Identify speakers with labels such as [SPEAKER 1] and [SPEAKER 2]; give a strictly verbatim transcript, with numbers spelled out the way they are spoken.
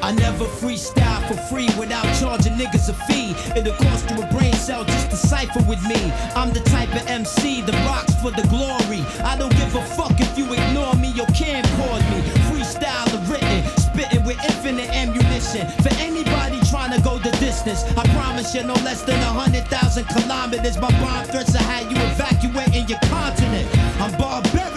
[SPEAKER 1] I never freestyle for free without charging niggas a fee. It'll cost you a brain cell just to cipher with me. I'm the type of M C that rocks for the glory. I don't give a fuck if you ignore me or can't pause me. Freestyle or written, spitting with infinite ammunition. For anybody trying to go the distance, I promise you no less than a hundred thousand kilometers. My bomb threats are how you evacuating your continent. I'm barbaric.